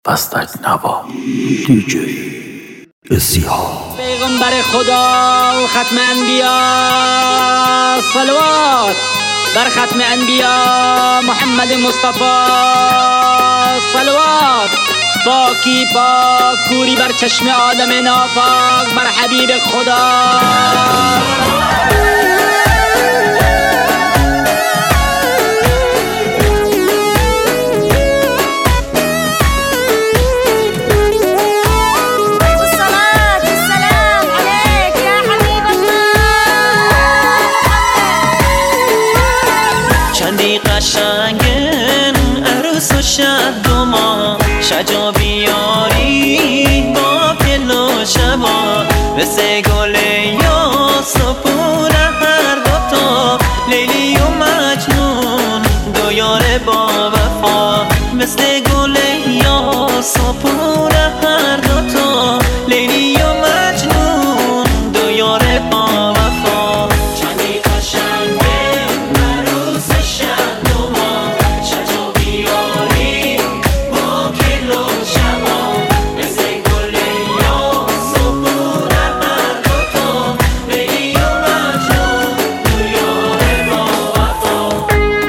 پستک نوا دیجی اسیحا پیغمبر خدا و ختم انبیا، صلوات بر ختم انبیا محمد مصطفی، صلوات پاکی پاک کوری بر چشم آدم ناپاک بر حبیب خدا. قشنگن عروس و شهدما شجا بیاری با پل و شبا مثل گل یاس و پور هر دوتا لیلی و مجنون دو یار با وفا مثل گل یاس و پور هر دوتا لیلی و مجنون دو یار با وفا. چندی قشنگن عروس شهدما شجا بیاری با پل و شبا مثل گل یاس و پور هر دوتا لیلی و مجنون دو یار با وفا.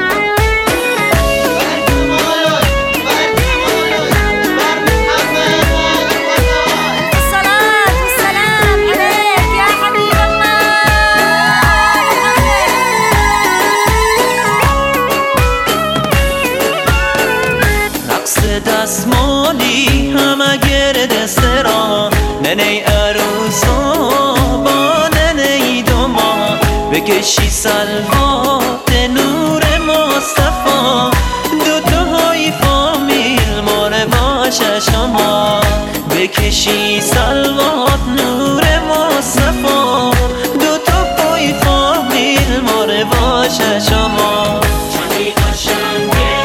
دستمالی همه گرد سرا ننه عروسا با ننه دوما بکشی سلوات نور مصطفی دوتاهای فامیل ماره باشه شما بکشی سلوات نور مصطفی دوتاهای فامیل ماره باشه شما. چندی قشنگه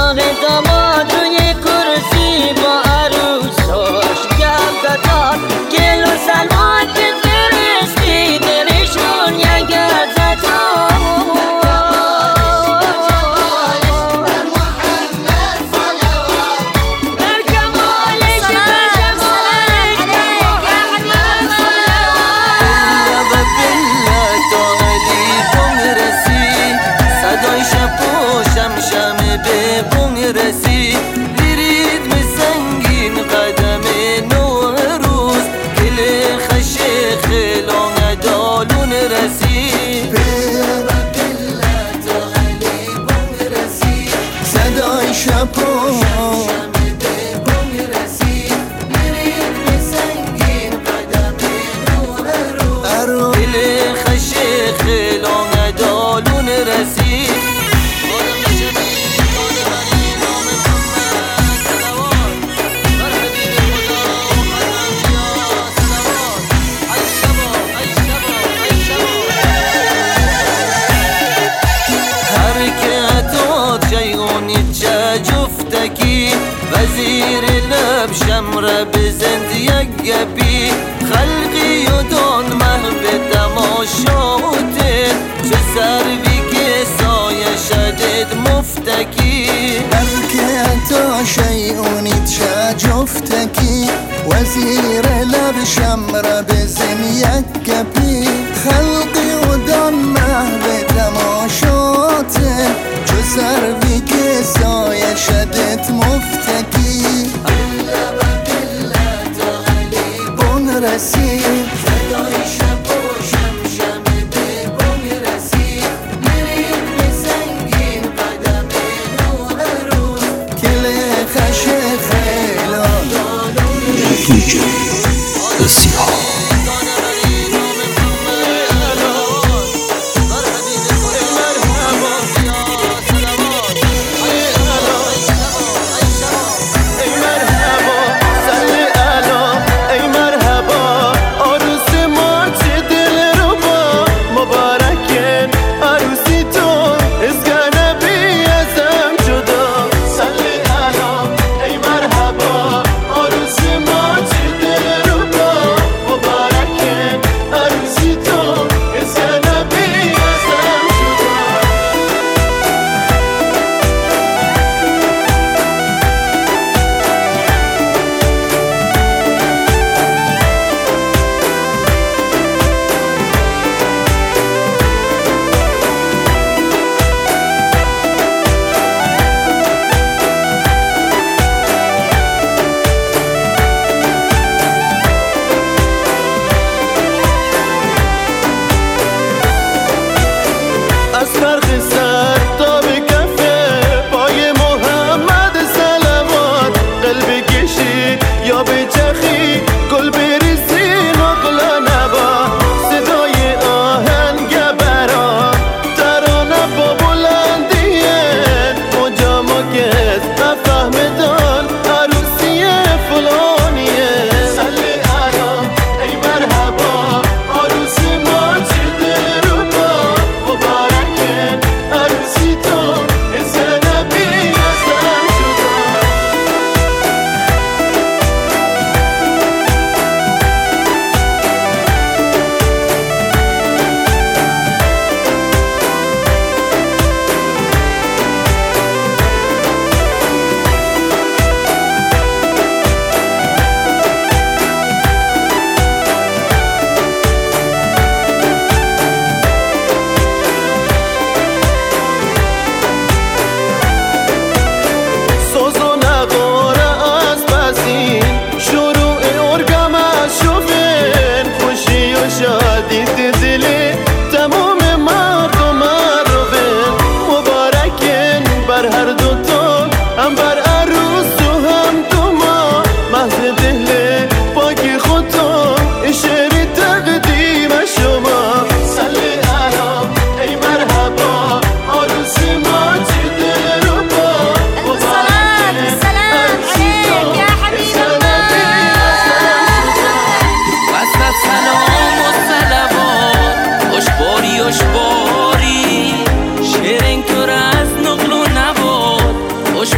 اتاق داماد روی کرسی با عروساش گم داداد گل و سلمان که فرستی دلشون یک رسی برید مسنگین قدم نوروز کل خشه خلان دالون رسی تا علی بون رسی صدای شپو بون رسی برید مسنگین قدم نوروز کل خشه خلان دالون رسی جفتکی وزیر لب شمره بزند یک گپی خلقی و دان محب تماشاته چه سروی که سایه شدید مفتکی هرکه تا شیعونی چه جفتکی وزیر لب شمره بزند یک گپی خلقی و دان محب تماشاته چه سروی که سایه شدت مفتکی الله بکله تا علی بون رسی صدای شب و شمشم به بون رسی مرید بسنگین قدم نور روز کل خشه خیلان دیجی SCR عروسی ما چه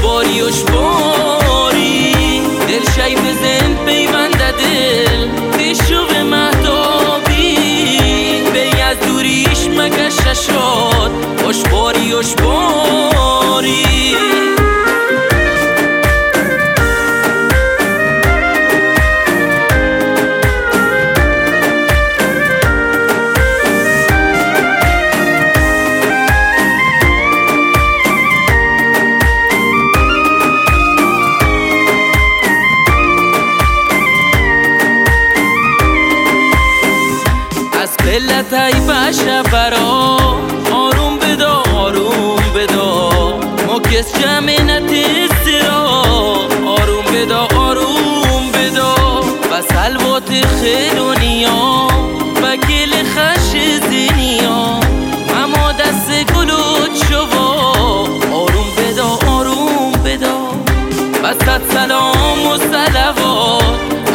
هشباری دل شای بزن پیونده دل تشوق مهدابی بی از دوریش مگشه شد هشباری دلتای باشه برا آروم بدا مکس جمع نتیستی را آروم بدا و سلوات خیلونیا و گل خش زینیا اما دست گلوت شوا آروم بدا و صد سلام و صلوات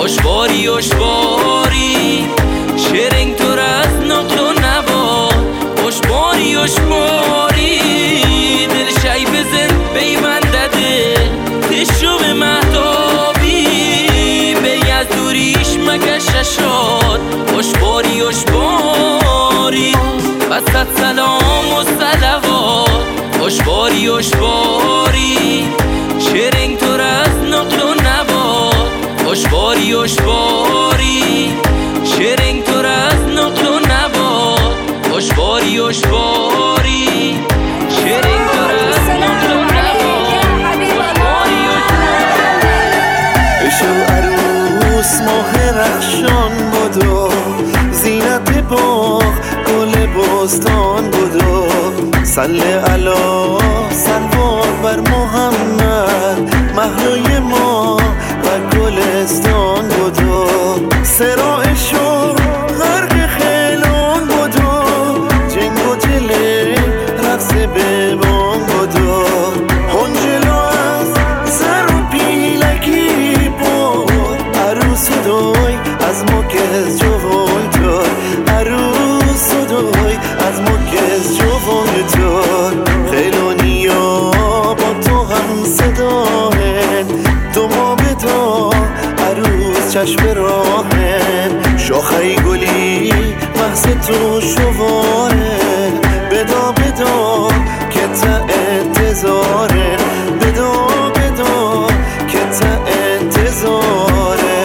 هشباری شرنگ تو از نقل و نباد هشباری دل شای بزن پیونده دل تشوق مهدابی بی از دوریش مگشه شد هشباری و صد سلام و صلوات هشباری شرنگ تو از نقل و نباد هشباری شرنگ تو از نقل و نباد هشباری شرنگ تو از نقل و نباد بشو عروس ماه رخشان بدو زینت باغ گل بستان بدو صلی علی سلوار بر محمد مهرای ما و گلستان بدو سرایشو غرق خیلان بدو جنگ و جله رقص ببان بدو هنجلو از زر و پیلکی بود عروس دوی از مکز جوان تو عروس دوی از مکز جوان تو خیلونیا با تو هم صداهن دو ما بدا عروس چشم راهن شاخه گلی محض تو شواره بدا که تا انتظاره بدا که تا انتظاره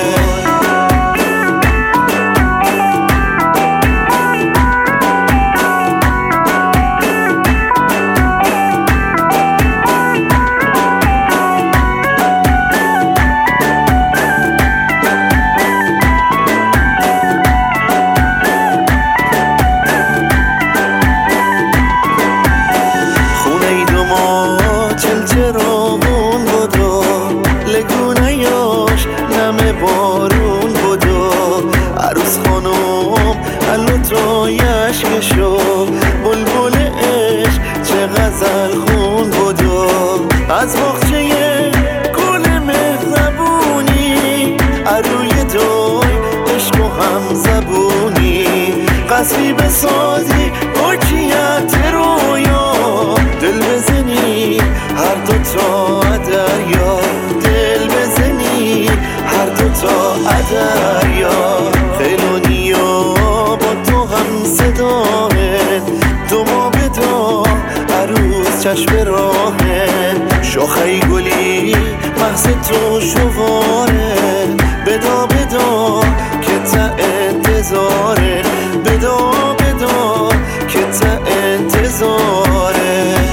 بارون بدو عروس خانم علوتایش کشو بلبل عشق چه غزل خون بدو از باغچه گل مهربونی عروی دوی عشق و هم زبونی قصری بسازی حکیت رویا دل بزنی هر دوتا دریا دل بزنی هر دوتا دریا خیلونیا با تو هم صداهن دو ما بدا عروس چشم راهن شاخه گلی محض تو شواره بدا که تا انتظاره بدا که تا انتظاره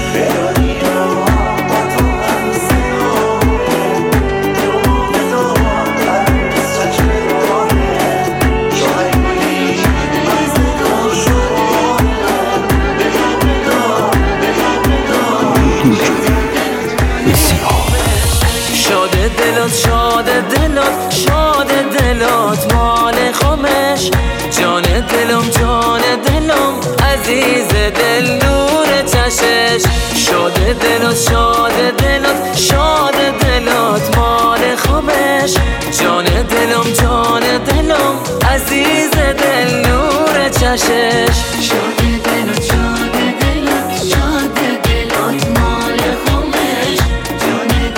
شاد دلات مال خمش جان دلم عزیز دل نور چشش شاد دلات مال خمش جان دلم عزیز دل نور چشش شاد دلات مال خمش جان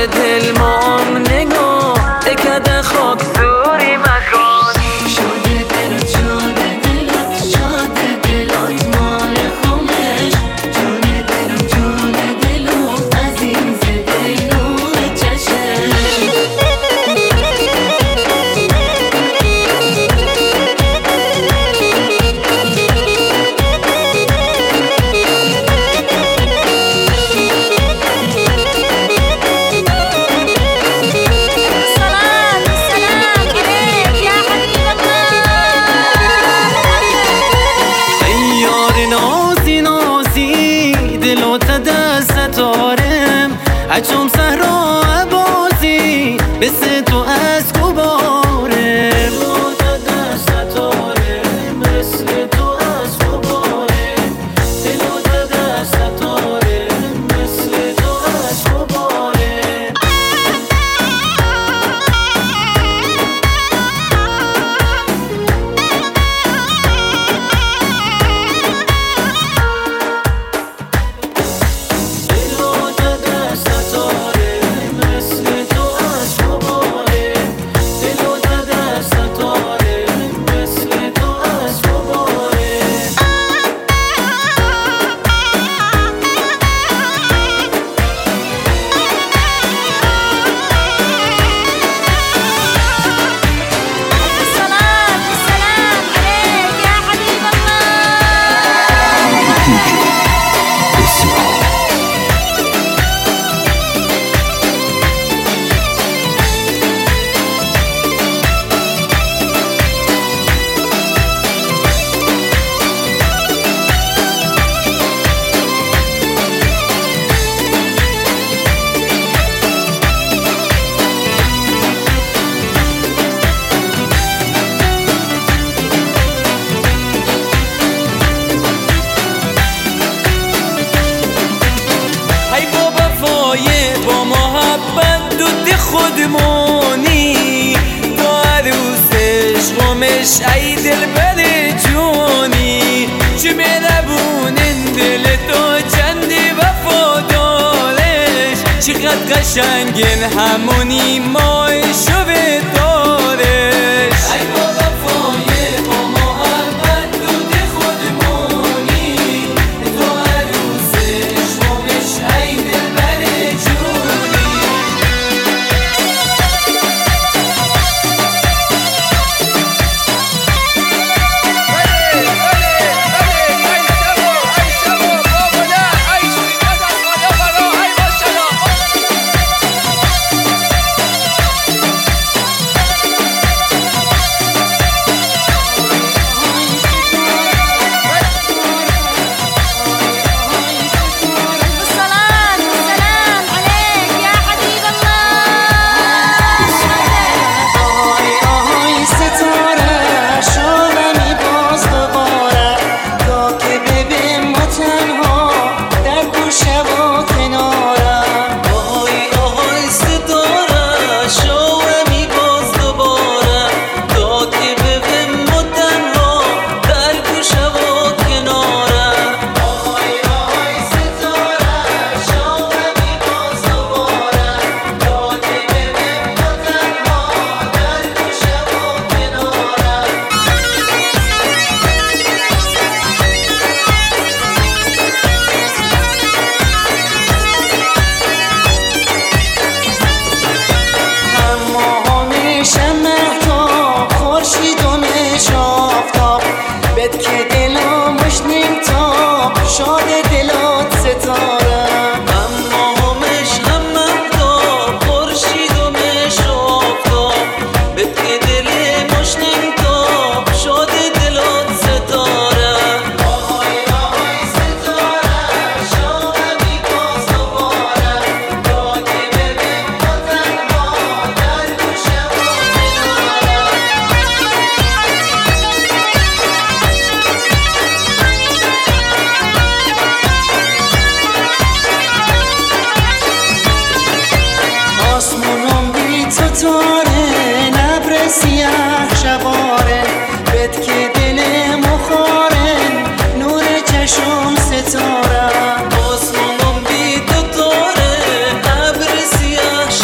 دل مام نگاه اکده خاک دوری مکان شده دلات شده دلات شده دلات مال خمش جونه دلم جونه دلم عزیز دل نور چشم هجوم صحرا بازی مثل تو از گباره دست ستاره مثل تو از گباره دل دست ستاره مثل تو از گباره خودمونی تو عروسش غمش ای دل بر جونی چه مهربونن دل تو چندی وفادارش چقدر قشنگن همونی مایشو به دارش ای بابا فایه با محبت دود خودمونی تو عروسش غمش ای دل بر جونی ستاره آسمانم بی تو تاره ابر سیاه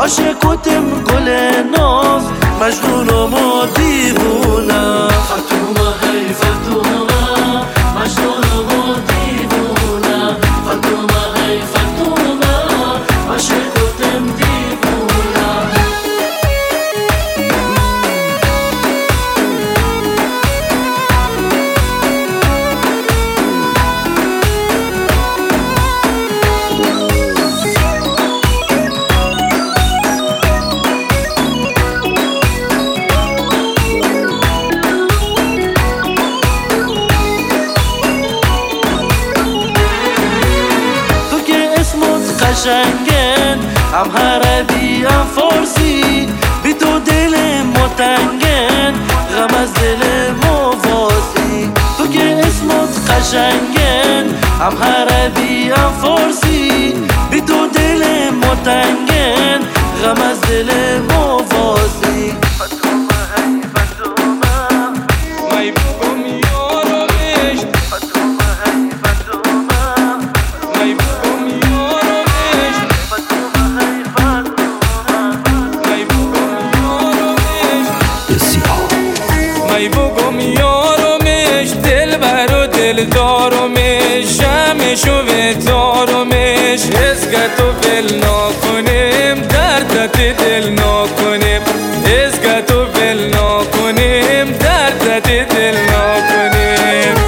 عاشقتم گل ناز مجنونم و دیوونم فاطمه هی فاطمه مجنونم و دیوونم فاطمه هی فاطمه عاشقتم دیوونم قشنگن هم عربی هم فارسی بی تو دل متنگن غم از دل مواسی تو که اسمت قشنگن هم عربی هم فارسی بی تو دل متنگن غم از دل مواسی دارمش شمش و دارمش ازگت و ول نکنیم دردت دل نکنیم ازگت و ول نکنیم دردت دل نکنیم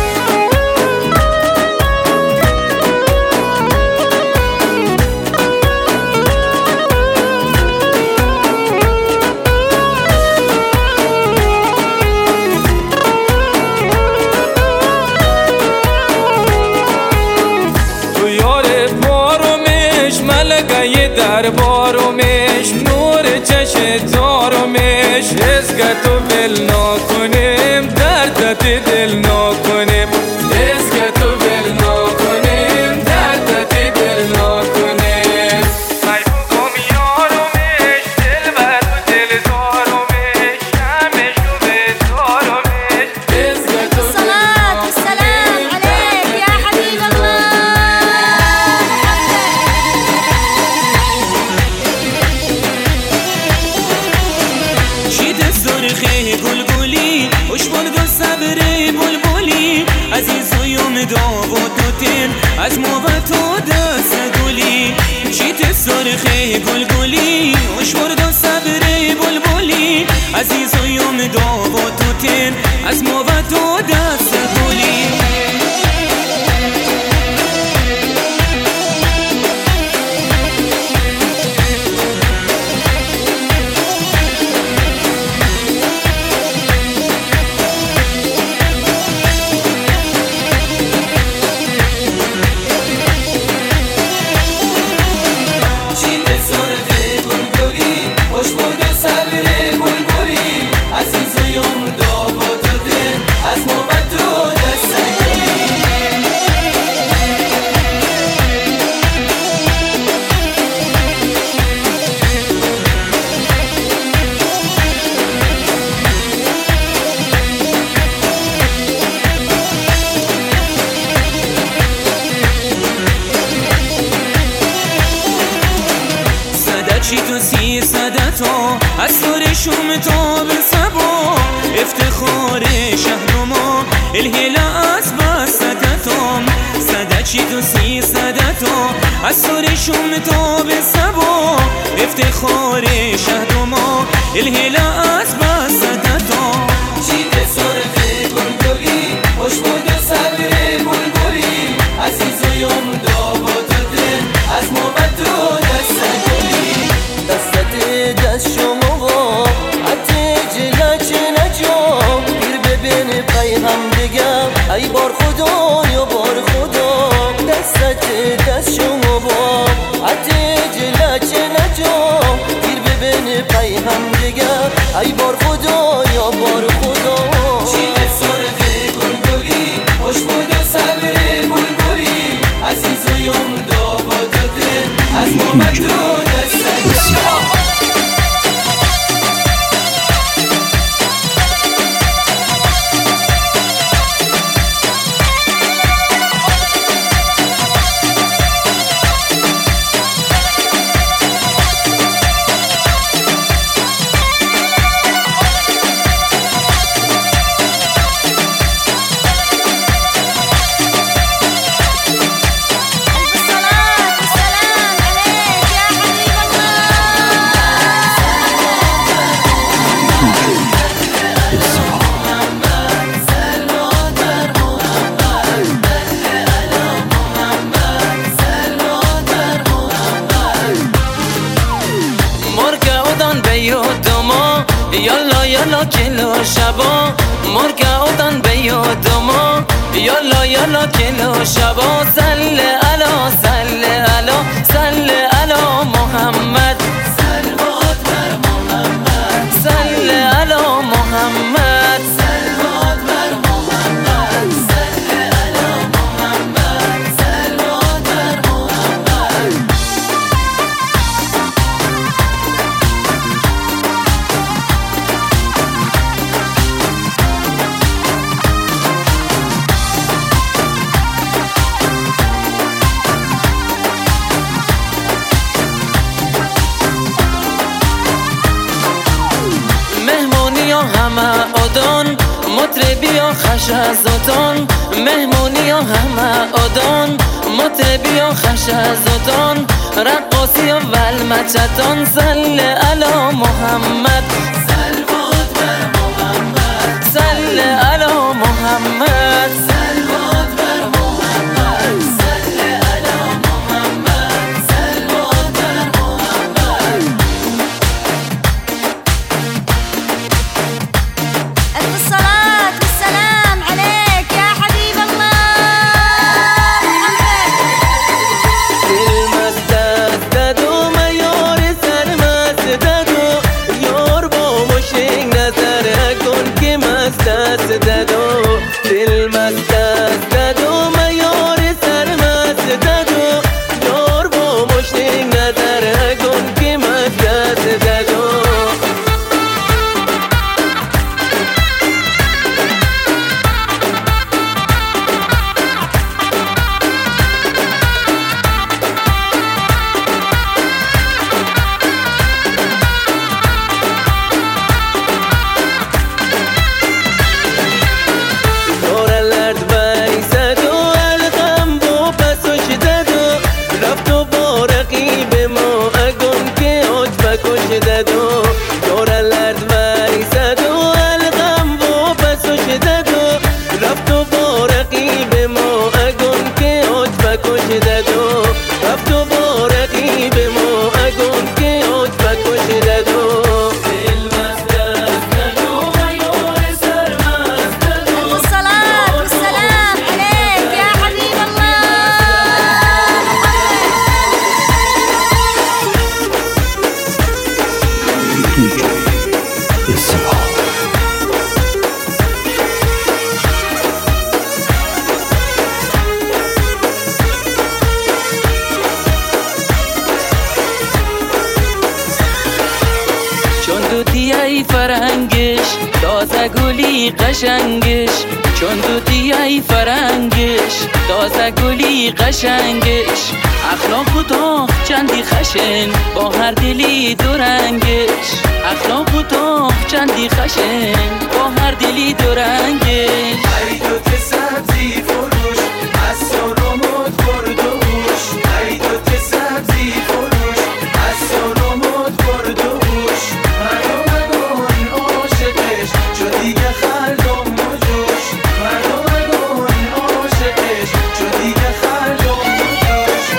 ملگه در بارمش نور چش دارمش ازگت و ول نکنیم دردت دل نکنیم ازگت و ول نکنیم دردت دل نکنیم ای بگم یارمش دل بر و دل دارمش شمش و دارمش ازگت و الصلاة والسلام عليك يا حبيب الله سرخه گلگلی اشبال گل صبر بلبلی عزیز و یوم داوتوتین از ما و تو دست گلی شیت سرخه گلگلی اشبال گل صبر بلبلی عزیز و یوم داوتوتین از ما و تو دست گلی چی تو سی صدتا از سر شوم تا به سبا افتخار شهر ما الهلا از بستتم صدت چی تو سی صدتا از سر شوم تا به سبا افتخار شهر ما الهلا از بستتم چی به سرخ گلگلی خوش بود صبر بلبلی عزیز و یوم داوتوتین از ما و تو دست گلی دست شما حتی جلچ نجام گیر ببین پیغم بگم ای بار خدا یا بار خدا دست شما حتی جلچ نجام گیر ببین پیغم بگم ای بار خدا یا بار خدا چی به سرخ گلگلی خوش بود صبر بلبلی عزیز و یوم داوتوتین از ما و تو دست گلی شبا مرگا اوتان بیاد ما یالا یالا کلو شبا سل علا سل علا سل علا محمد صلوات بر محمد سل علا محمد صلوات بر محمد صل علی محمد صلوات بر محمد مهمونی ها همه آدان مطربی ها خش از آدان مهمونی ها همه آدان مطربی ها خش از آدان رقاصی ها والمچتان سل علی محمد صلوات بر محمد سل علی محمد صلوات بر محمد صل علی محمد صلوات بر محمد ألف الصلاة والسلام عليك يا حبيب الله دلمست دست داد و میار سرمست داد و یار با مشنگ نظر کن که مست دست داد و دلمست دست داد و میار سرمست داد و یار با مشنگ نظر کن که مست دست داد و دورلرد وایسد و الغم با پسش داد و رفت و با رقیب ما اگم که آج بکش داد و دورلرد وایسد و الغم با پسش داد و رفت و با رقیب ما اگم که آج بکش داد و رفت و با رقیب ما اگم که آج بکش داد و دلمست دست داد و میار سرمست داد و ألف الصلاة والسلام عليك يا حبيب الله چون دوتی ای فرنگش تازه گلی قشنگش چون دوتی ای فرنگش تازه گلی قشنگش اخلاق و تاق چندی خشن با هر دلی دورنگش اخلاق و تاق چندی خشن با هر دلی دورنگش ای دوت سبزی فروش از سرمت بردوش ای دوت سبزی فروش از سرمت بردوش مردم عاشقش چو دیگه خلدم مجوش مردم عاشقش چو دیگه خلدم مجوش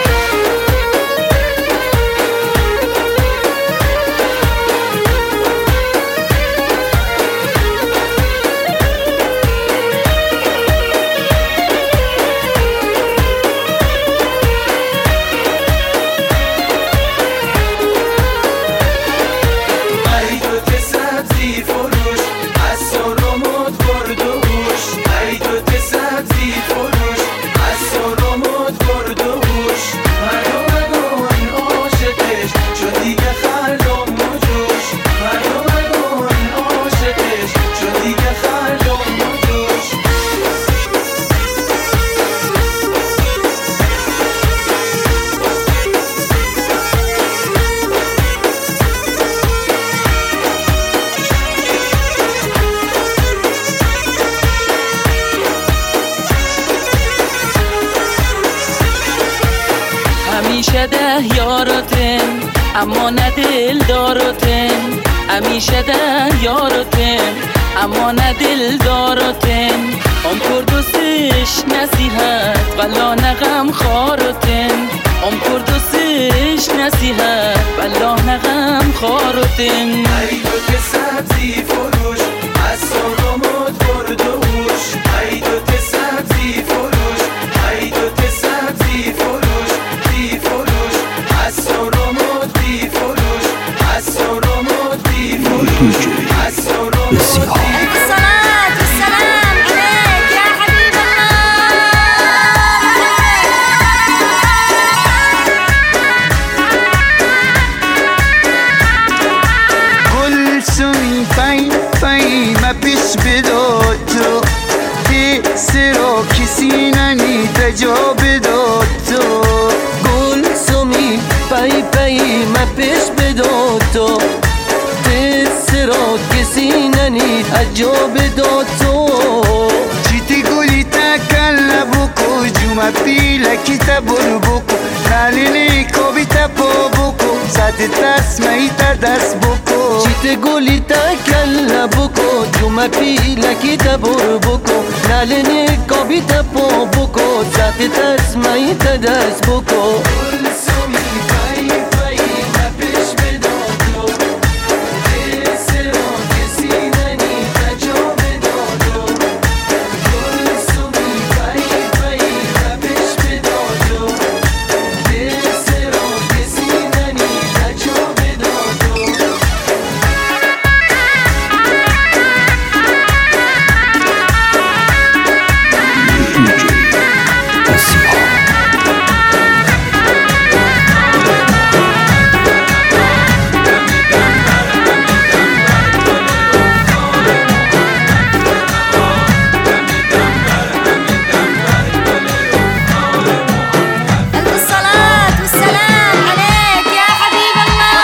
ای دوت سبزی فروش از سرمت بردوش ای دوت سبزی فروش از سرمت بردوش مردم عاشقش چو دیگه خلدم مجوش مردم عاشقش چو دیگه خلدم مجوش همیشه ده یارتن اما نه دل دارتن همیشه ده یارتن اما نه دل دارتن ام کردوسش نصیحت ولا نغم خارتن ام کردوسش نصیحت ولا نغم خارتن ای دوت سبزی فروش از سرمت بردوش ای دوت سبزی فروش ای دوت سبزی فروش بی فروش از سرمت بی فروش از سرمت بی فروش از سرمت بی الصلاة والسلام عليك يا حبيب گلسومی پای پای ما پیش بداد تو سرا کسی ننید جا بداد تو گلسومی پای پای ما پیش بداد تو سرا کسی ننید عجاب داد تو چیتی گلی تکل بکو جمع پیلا کتا برو بکو نالینی کبی تا پا بکو ساعت تسمعی تا دست بکو چیت گلی تکل بکو جمع پیلا کتا برو بکو نالینی کبی تا پا بکو ساعت تسمعی تا دست بکو گلسومی پای پای ما پیش بداد تو سرا کسی ننید جا بداد تو گلسومی پای پای ما پیش بداد تو سرا کسی ننید جا بداد تو الصلاة والسلام عليك يا حبيب الله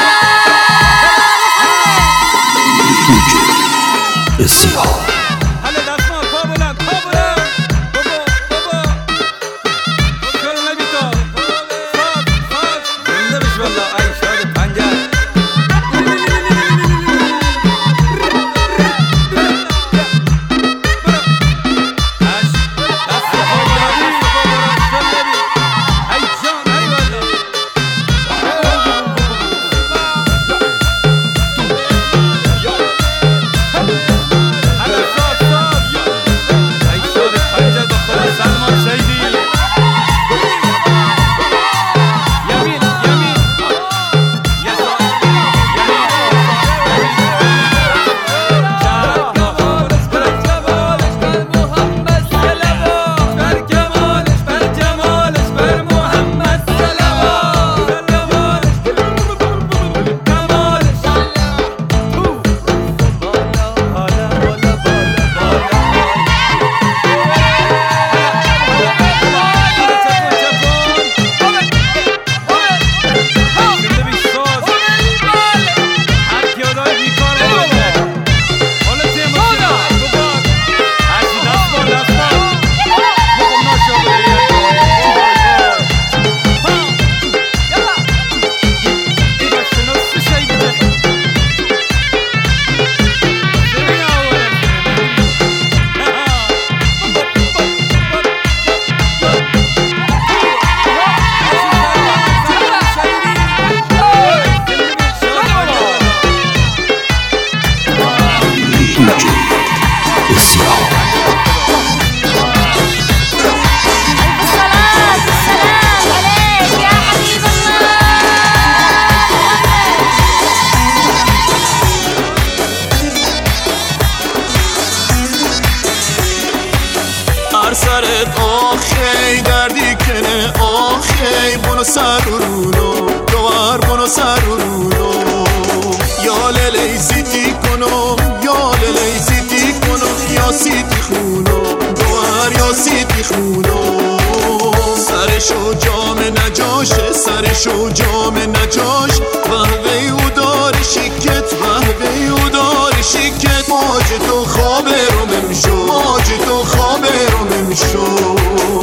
هلا دستما کابلن کابلن بابا دکتر نبیتا فاز زنده بش والله ای شاد پنجر الصلاة والسلام عليك يا حبيب هر سرت آخی دردی کنه آخی بونو سر رونو دوار بونو سر رونو یا لیلی سیتی کنو یا لیلی سیتی کنو یا سیتی خونو دوار یا سیتی خونو سرشو جام نجاشه سرشو جام نجاش وحوه او دار شکت وحوه او دار شکت ماج تو خواب رو ممشو ماج تو خواب رو ممشو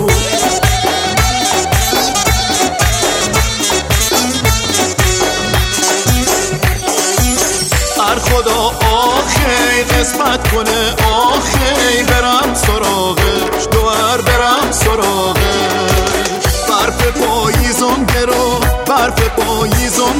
هر خدا آخی قسمت کنه آخی برم سراغش دوار برم سراغش برف پاییزم گرو برف پاییزم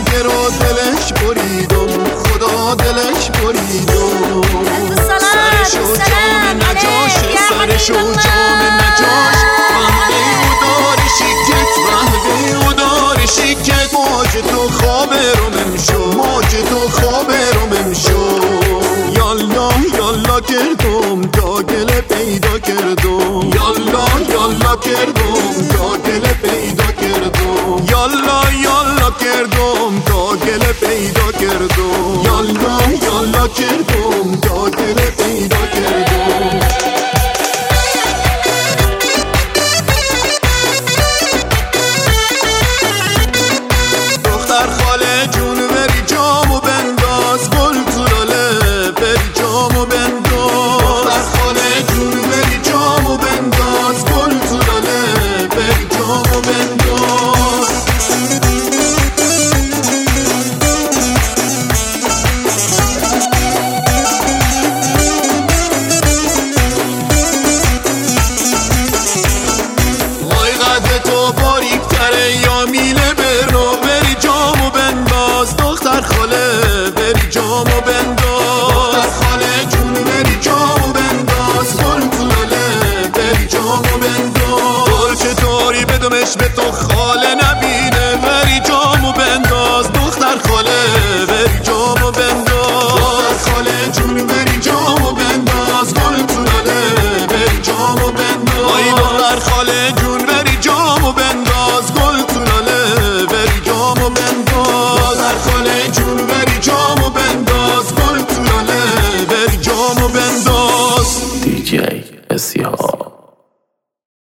بشو جام نجاش قهوه و دار شیکت قهوه و دار شیکت موج تو خواب رو ممشو موج تو خواب رو ممشو یالا یالا کردم تا گل پیدا کردم یالا یالا کردم تا گل پیدا کردم یالا یالا کردم تا گل پیدا کردم یالا یالا کردم تا گل پیدا کردم دختر خاله جون بری جامو بنداز گل تو لاله بری جامو بنداز دختر خاله جون بری جامو بنداز گل تو لاله بری جامو بنداز وای قد تو باریک تره یا میله برنو بری جامو بنداز دختر خاله بری جامو بنداز دختر خاله جون بری جامو بنداز گل تو لاله بری جامو بنداز گل چطوری بدمش به تو خاله نبینه بری جامو بنداز دختر خاله بری جامو بنداز دختر خاله جون بری جامو بنداز گل تو لاله بری جامو بنداز ای دختر خاله جون بری جامو بنداز گل تو لاله بری جامو بنداز دختر خاله جون بری جامو بنداز گل تو لاله بری جامو بنداز